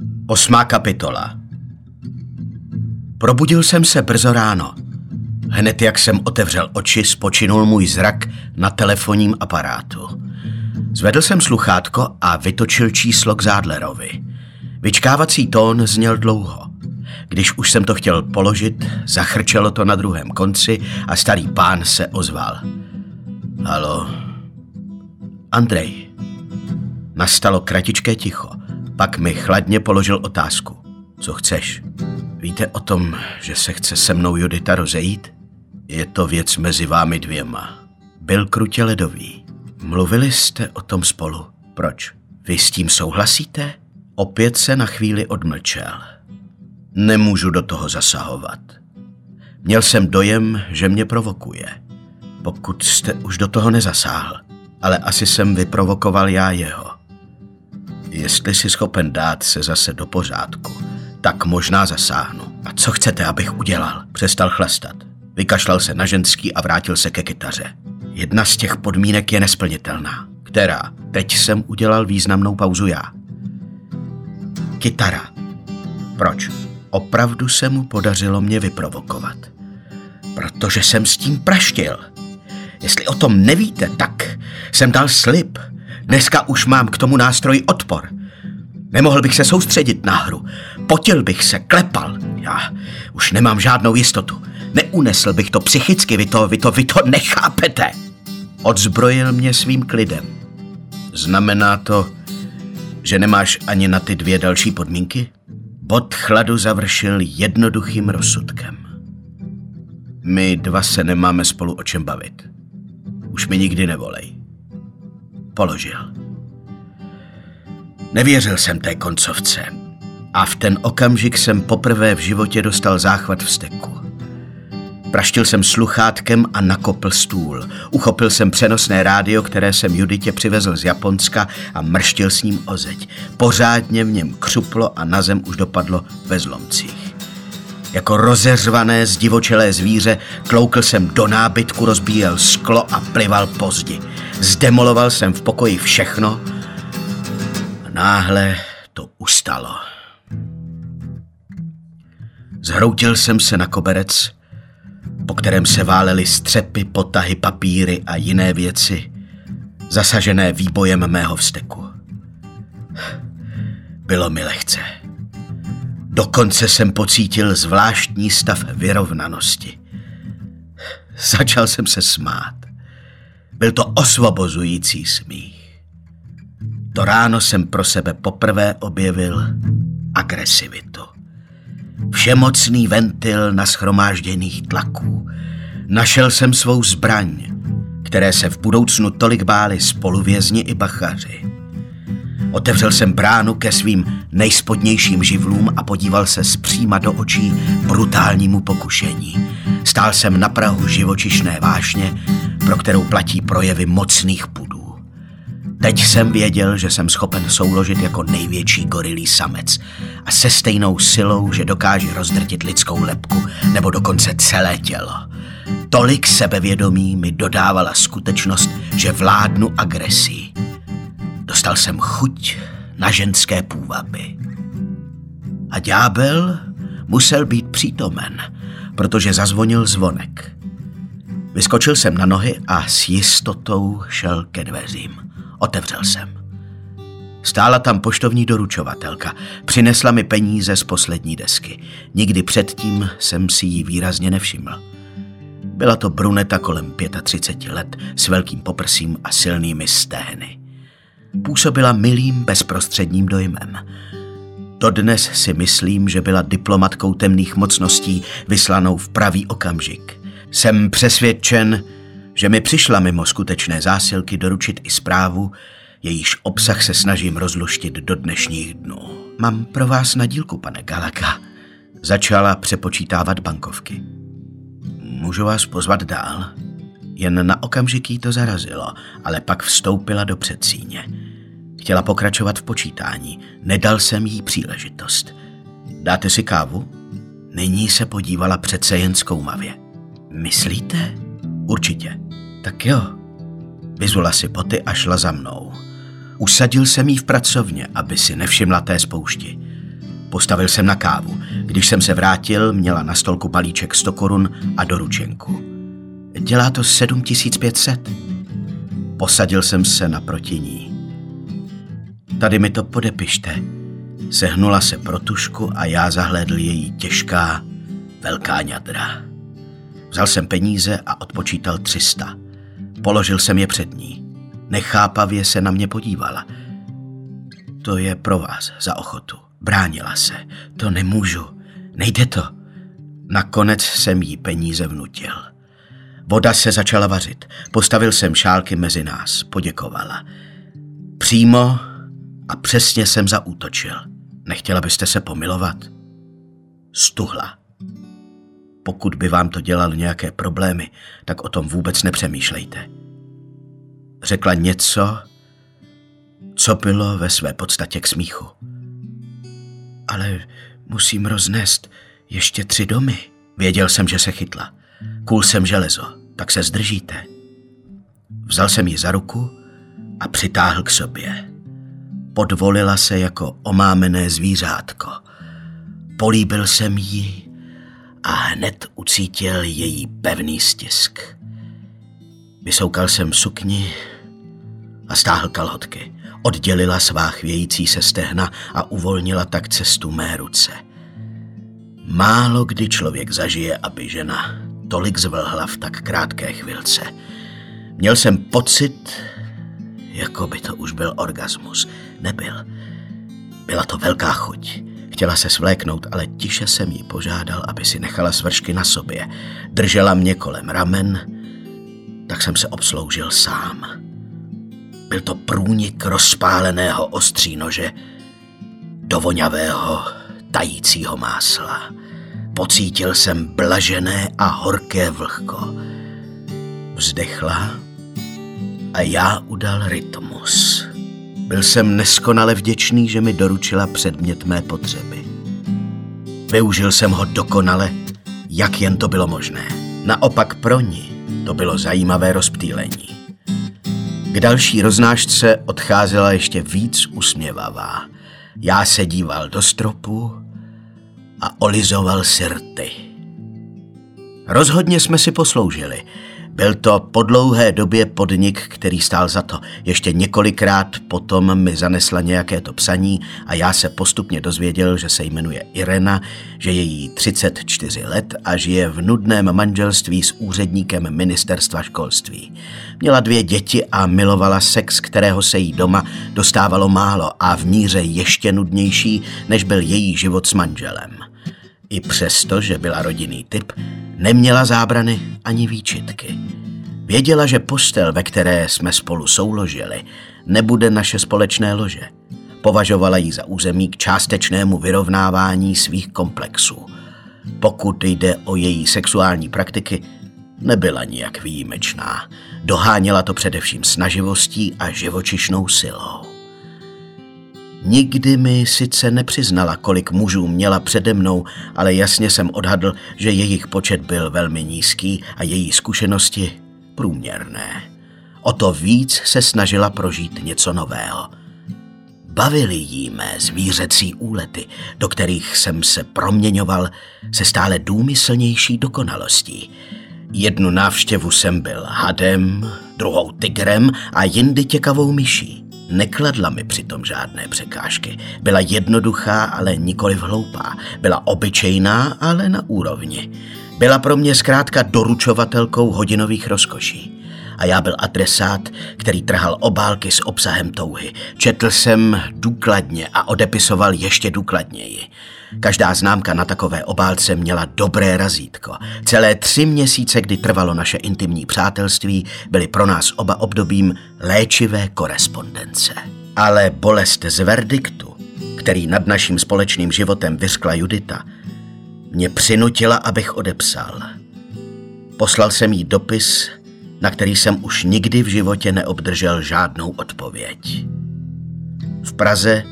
8. kapitola. Probudil jsem se brzo ráno. Hned jak jsem otevřel oči, spočinul můj zrak na telefonním aparátu. Zvedl jsem sluchátko a vytočil číslo k Zádlerovi. Vyčkávací tón zněl dlouho. Když už jsem to chtěl položit, zachrčelo to na druhém konci a starý pán se ozval. Haló? Andrej. Nastalo kratičké ticho. Pak mi chladně položil otázku. Co chceš? Víte o tom, že se chce se mnou Judita rozejít? Je to věc mezi vámi dvěma. Byl krutě ledový. Mluvili jste o tom spolu. Proč? Vy s tím souhlasíte? Opět se na chvíli odmlčel. Nemůžu do toho zasahovat. Měl jsem dojem, že mě provokuje. Pokud jste už do toho nezasáhl, ale asi jsem vyprovokoval já jeho. Jestli jsi schopen dát se zase do pořádku, tak možná zasáhnu. A co chcete, abych udělal? Přestal chlastat. Vykašlal se na ženský a vrátil se ke kytaře. Jedna z těch podmínek je nesplnitelná. Která? Teď jsem udělal významnou pauzu já. Kytara. Proč? Opravdu se mu podařilo mě vyprovokovat. Protože jsem s tím praštil. Jestli o tom nevíte, tak jsem dal slib. Dneska už mám k tomu nástroji odpor. Nemohl bych se soustředit na hru. Potil bych se, klepal. Já už nemám žádnou jistotu. Neunesl bych to psychicky, vy to nechápete. Odzbrojil mě svým klidem. Znamená to, že nemáš ani na ty 2 další podmínky? Bod chladu završil jednoduchým rozsudkem. My 2 se nemáme spolu o čem bavit. Už mi nikdy nevolej. Položil. Nevěřil jsem té koncovce a v ten okamžik jsem poprvé v životě dostal záchvat vzteku. Praštil jsem sluchátkem a nakopl stůl. Uchopil jsem přenosné rádio, které jsem Juditě přivezl z Japonska a mrštil s ním o zeď. Pořádně v něm křuplo a na zem už dopadlo ve zlomcích. Jako rozeřvané zdivočelé zvíře kloukl jsem do nábytku, rozbíjel sklo a plival po zdi. Zdemoloval jsem v pokoji všechno a náhle to ustalo. Zhroutil jsem se na koberec, po kterém se válely střepy, potahy, papíry a jiné věci, zasažené výbojem mého vzteku. Bylo mi lehce. Dokonce jsem pocítil zvláštní stav vyrovnanosti. Začal jsem se smát. Byl to osvobozující smích. To ráno jsem pro sebe poprvé objevil agresivitu. Všemocný ventil nashromážděných tlaků. Našel jsem svou zbraň, které se v budoucnu tolik báli spoluvězni i bachaři. Otevřel jsem bránu ke svým nejspodnějším živlům a podíval se zpříma do očí brutálnímu pokušení. Stál jsem na prahu živočišné vášně, pro kterou platí projevy mocných pudů. Teď jsem věděl, že jsem schopen souložit jako největší gorilí samec a se stejnou silou, že dokáže rozdrtit lidskou lebku nebo dokonce celé tělo. Tolik sebevědomí mi dodávala skutečnost, že vládnu agresii. Dostal jsem chuť na ženské půvaby. A ďábel musel být přítomen, protože zazvonil zvonek. Vyskočil jsem na nohy a s jistotou šel ke dveřím. Otevřel jsem. Stála tam poštovní doručovatelka. Přinesla mi peníze z poslední desky. Nikdy předtím jsem si ji výrazně nevšiml. Byla to bruneta kolem 35 let s velkým poprsím a silnými stehny. Působila milým bezprostředním dojmem. Dodnes si myslím, že byla diplomatkou temných mocností vyslanou v pravý okamžik. Jsem přesvědčen, že mi přišla mimo skutečné zásilky doručit i zprávu, jejíž obsah se snažím rozluštit do dnešních dnů. Mám pro vás nadílku, pane Gallagher. Začala přepočítávat bankovky. Můžu vás pozvat dál? Jen na okamžik jí to zarazilo, ale pak vstoupila do předsíně. Chtěla pokračovat v počítání. Nedal jsem jí příležitost. Dáte si kávu? Nyní se podívala přece jen zkoumavě. Myslíte? Určitě. Tak jo. Vyzula si boty a šla za mnou. Usadil jsem jí v pracovně, aby si nevšimla té spoušti. Postavil jsem na kávu. Když jsem se vrátil, měla na stolku balíček 100 korun a doručenku. Dělá to 7500. Posadil jsem se naproti ní. Tady mi to podepište. Sehnula se pro tušku a já zahlédl její těžká, velká ňadra. Vzal jsem peníze a odpočítal 300. Položil jsem je před ní. Nechápavě se na mě podívala. To je pro vás za ochotu. Bránila se. To nemůžu. Nejde to. Nakonec jsem jí peníze vnutil. Voda se začala vařit. Postavil jsem šálky mezi nás. Poděkovala. Přímo a přesně jsem zaútočil. Nechtěla byste se pomilovat? Stuhla. Pokud by vám to dělalo nějaké problémy, tak o tom vůbec nepřemýšlejte. Řekla něco, co bylo ve své podstatě k smíchu. Ale musím roznést ještě 3 domy. Věděl jsem, že se chytla. Kůl jsem železo, tak se zdržíte. Vzal jsem ji za ruku a přitáhl k sobě. Podvolila se jako omámené zvířátko. Políbil jsem ji a hned ucítil její pevný stisk. Vysoukal jsem sukni a stáhl kalhotky. Oddělila svá chvějící se stehna a uvolnila tak cestu mé ruce. Málo kdy člověk zažije, aby žena tolik zvlhla v tak krátké chvilce. Měl jsem pocit, jako by to už byl orgasmus. Nebyl. Byla to velká chuť. Chtěla se svléknout, ale tiše jsem jí požádal, aby si nechala svršky na sobě. Držela mě kolem ramen, tak jsem se obsloužil sám. Byl to průnik rozpáleného ostří nože do voňavého, tajícího másla. Pocítil jsem blažené a horké vlhko. Vzdechla a já udal rytmus. Byl jsem neskonale vděčný, že mi doručila předmět mé potřeby. Využil jsem ho dokonale, jak jen to bylo možné. Naopak pro ní to bylo zajímavé rozptýlení. K další roznášce odcházela ještě víc usměvavá. Já se díval do stropu a olizoval si rty. Rozhodně jsme si posloužili. Byl to po dlouhé době podnik, který stál za to. Ještě několikrát potom mi zanesla nějaké to psaní a já se postupně dozvěděl, že se jmenuje Irena, že je jí 34 let a žije v nudném manželství s úředníkem ministerstva školství. Měla 2 děti a milovala sex, kterého se jí doma dostávalo málo a v míře ještě nudnější, než byl její život s manželem. I přesto, že byla rodinný typ, neměla zábrany ani výčitky. Věděla, že postel, ve které jsme spolu souložili, nebude naše společné lože. Považovala ji za území k částečnému vyrovnávání svých komplexů. Pokud jde o její sexuální praktiky, nebyla nijak výjimečná. Doháněla to především snaživostí a živočišnou silou. Nikdy mi sice nepřiznala, kolik mužů měla přede mnou, ale jasně jsem odhadl, že jejich počet byl velmi nízký a její zkušenosti průměrné. O to víc se snažila prožít něco nového. Bavily jí mé zvířecí úlety, do kterých jsem se proměňoval se stále důmyslnější dokonalostí. Jednu návštěvu jsem byl hadem, druhou tigrem a jindy těkavou myší. Nekladla mi přitom žádné překážky. Byla jednoduchá, ale nikoliv hloupá. Byla obyčejná, ale na úrovni. Byla pro mě zkrátka doručovatelkou hodinových rozkoší. A já byl adresát, který trhal obálky s obsahem touhy. Četl jsem důkladně a odepisoval ještě důkladněji. Každá známka na takové obálce měla dobré razítko. Celé 3 měsíce, kdy trvalo naše intimní přátelství, byly pro nás oba obdobím léčivé korespondence. Ale bolest z verdiktu, který nad naším společným životem vyřkla Judita, mě přinutila, abych odepsal. Poslal jsem jí dopis, na který jsem už nikdy v životě neobdržel žádnou odpověď. V Praze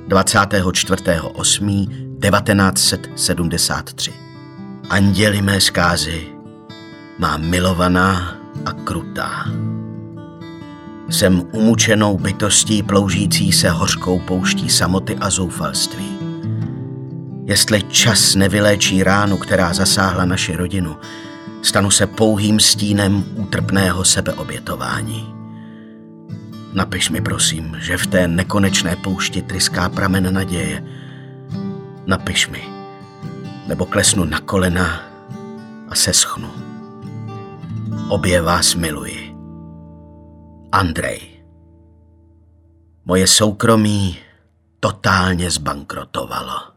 24.8.1973. Anděli mé zkázy, má milovaná a krutá. Jsem umučenou bytostí ploužící se hořkou pouští samoty a zoufalství. Jestli čas nevyléčí ránu, která zasáhla naši rodinu, stanu se pouhým stínem útrpného sebeobětování. Napiš mi, prosím, že v té nekonečné poušti tryská pramen naděje. Napiš mi, nebo klesnu na kolena a seschnu. Obě vás miluji. Andrej. Moje soukromí totálně zbankrotovalo.